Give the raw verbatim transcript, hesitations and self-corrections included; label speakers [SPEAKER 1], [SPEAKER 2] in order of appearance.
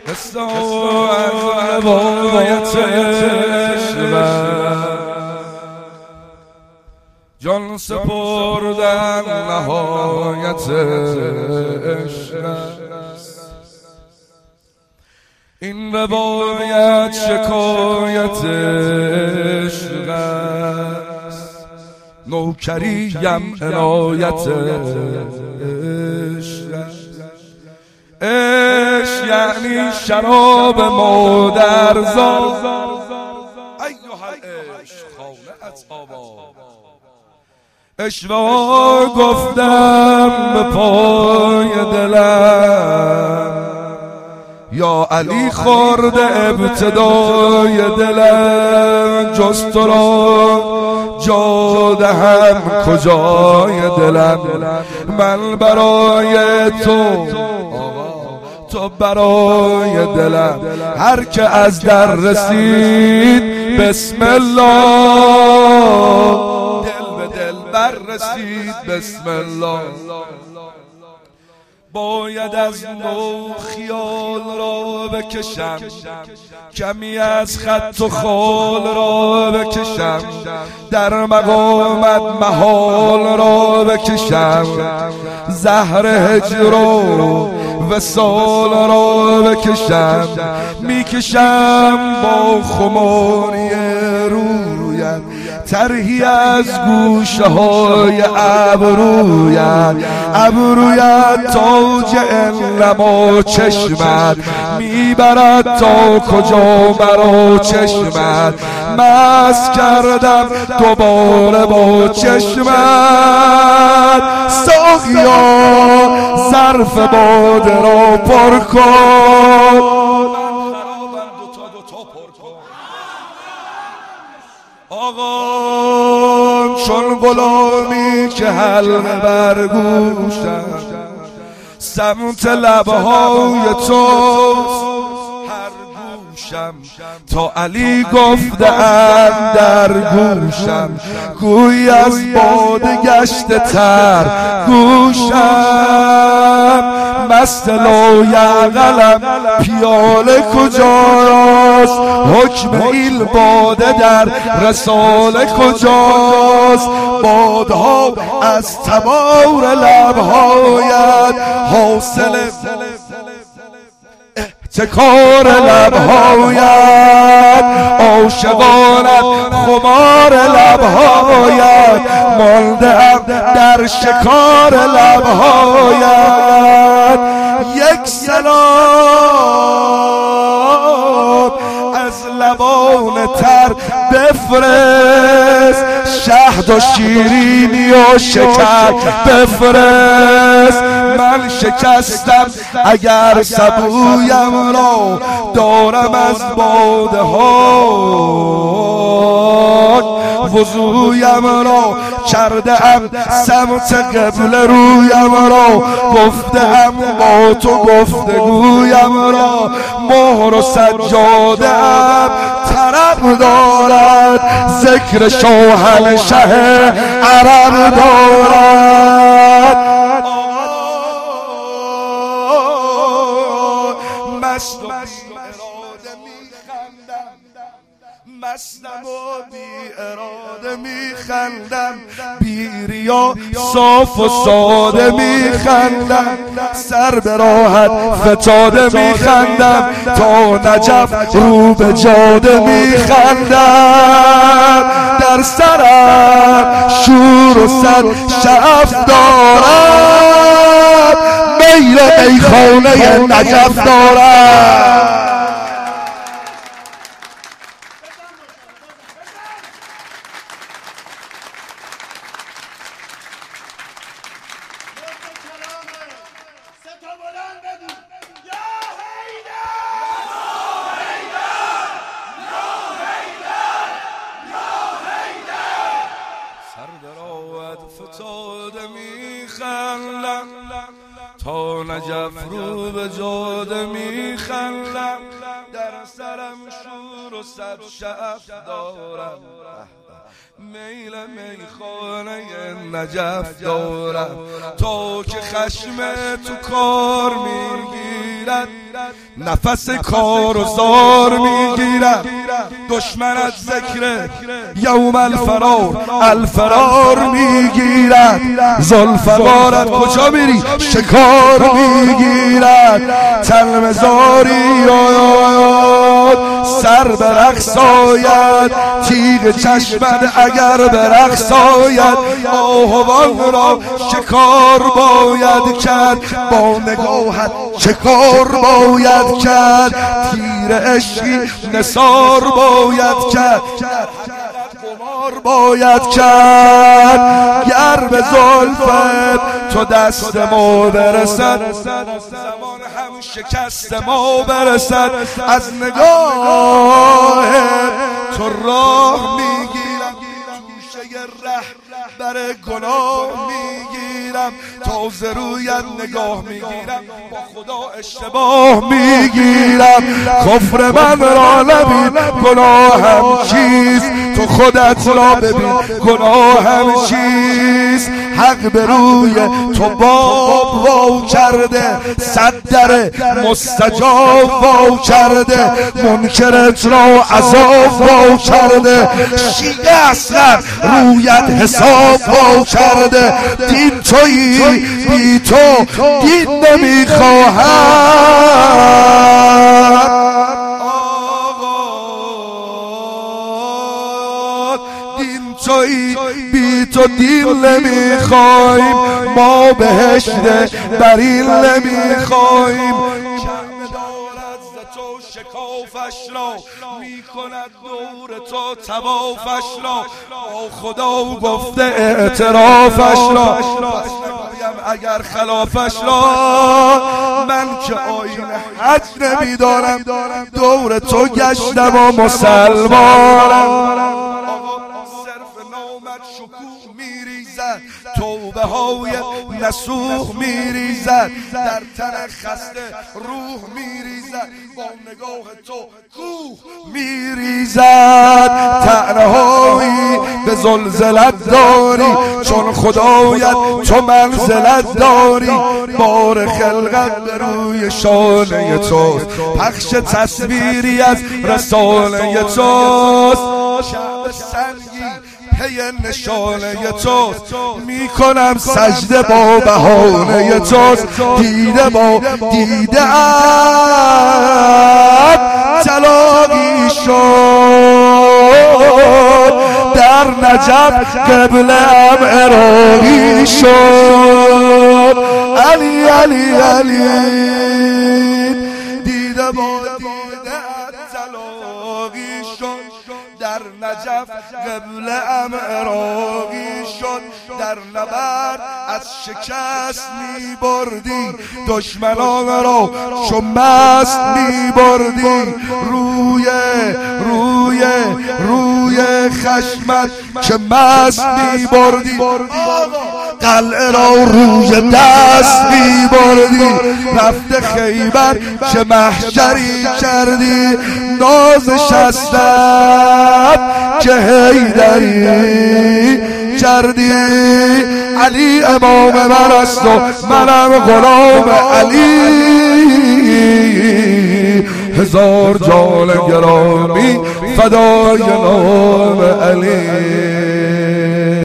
[SPEAKER 1] قصه از روایت عشق جان سپردن نهایت عشق. این روایت شکایت عشق است، نوکریم عنایت عشق است. عشق یعنی شراب مادرزاد، ایها العشق خانه‌ات آباد. عشقا گفتم به پای دلم، یا علی خورده ابتدای دلم. جز تو را جا دهم کجای دلم، من برای تو تو برای دلم. هر که از در رسید بسم الله، دل به دل بر رسید بسم الله. باید از نو خیال را بکشم، کمی از خط و خال را بکشم، در مقامت محال را بکشم، زهر هجر و وصال را بکشم. میکشم با خماری رویت، طرحی از گوشه های ابرویت، ابرویت تاج انما چشمت، میبرد تا کجا مرا چشمت. مست کردم دوباره با چشمت، ساقیا ظرف باده را پر کن. آقا چون غلامی که حلقه بر گوشم، سمت لبهای تو هر گوشم. تا علی گفته اندر گوشم، گوی از باده گشته تر گوشم. مست لایعقلم پیاله کجاست، حکم ایل باده در رساله کجاست. بادها از تبار لبهایت، حاصل احتکار لبهایت، عاشقانت خمار لبهایت، مانده‌ام در شکار لبهایت. یک سلام از لبان تر بفرست، شهد و شیرینی و شکر بفرست. من شکستم اگر سبویم را دارم از باده ها، وضویم را کرده ام سمت قبله رویم را، گفته ام با تو گفتگویم را. مهر و سجاده ام طرب دارد، ذکر شاهنشه عرب دارد. مست و بی اراده میخندم، مستم و بی اراده میخندم، بی ریا صاف و ساده میخندم، سر به راحت فتاده میخندم، تا نجف رو به جاده میخندم. در سرم شور و صد شعف دارد، میل میخانه نجف دارد. فتاده میخندم، تا نجف رو به جاده میخندم، در سرم شور و و صد شعف دارم، میل میخانه نجف دارم. تو که خشم تو کار میگیرد، نفس کار و زار میگیرد. دشمن از ذکر یوم الفرار الفرار میگیرد. ذوالفقارت کجا میری؟ شکار میگیرد. تلمزاری آید سر به رقص آید، تیغ چشمت اگر به رقص آید. آهوان را شکار باید کرد، با نگاهت چه کار باید کرد. تیر عشقی نثار باید کرد، قمار باید کرد. گر به زلفت تو دست ما برسد، زمان هم شکست ما برسد. از نگاه تو راه میگیرم، گوشه ره بر گناه میگیرم. تازه رویت نگاه میگیرم، با خدا اشتباه میگیرم. کفر من را نبین گناهم چیست، تو خودت را ببین گناهم چیست. حق به روی تو باب وا کرده، صد در مستجاب وا کرده. منکرت را عذاب وا کرده، شیعه اصلا رویت حساب وا کرده. دین تویی بی تو دین نمیخواهد. دین تویی بی تو دین نمیخواهیم، ما بهشت برین نمیخواهیم. شکافش را میکند دور تو توافش را، با خدا گفته اعترافش را. اگر خلافش را من که آیین حج نمیدارم، دور تو گشتم و مسلمانم. شکوه میریزد، توبه های نسوخ میریزد، در تن خسته روح میریزد. با نگاه تو کوه میریزد. طعنه هایی به زلزلت داری، چون خدایت تو منزلت داری. بار خلقت به روی شانه توست، پخش تصویری از رسانه توست. شعب سنگی پی نشانه توست، میکنم سجده با بهانه توست. دیده با دیده ات طلاقی شد، در نجف قبله‌ام عراقی شد. علی علی علی دیده با دیده ات طلاقی شد، در نجف قبله‌ام عراقی شد. در نبرد از شکست می بردی، دشمنان را چو مست می بردی. روی روی روی خشمت چه مست می بردی، قلعه را روی دست می بردی. رفته خیبر چه محشری کردی، ناز شستت چه حیدری کردی. علی امام من است و منم غلام علی، هزار جان گرامی فدای نام علی.